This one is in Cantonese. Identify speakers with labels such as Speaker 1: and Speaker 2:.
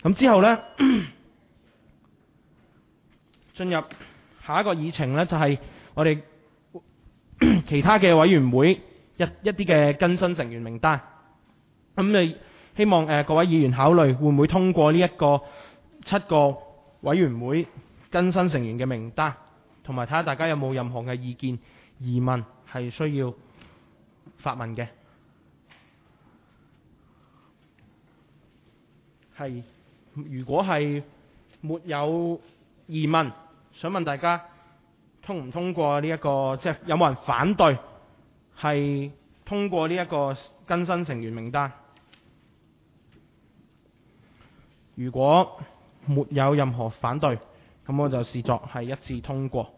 Speaker 1: 咁之後呢，進入下一個議程呢，就係我哋其他嘅委員會一啲嘅更新成員名單。咁你希望各位議員考慮會唔會通過呢一個7個委員會更新成員嘅名單，同埋睇下大家有冇任何嘅意見疑問係需要發問嘅。係，如果係沒有疑問，想問大家通唔通過呢一個，即係有冇人反對係通過呢一個更新成員名單？如果沒有任何反對，咁我就視作係一致通過。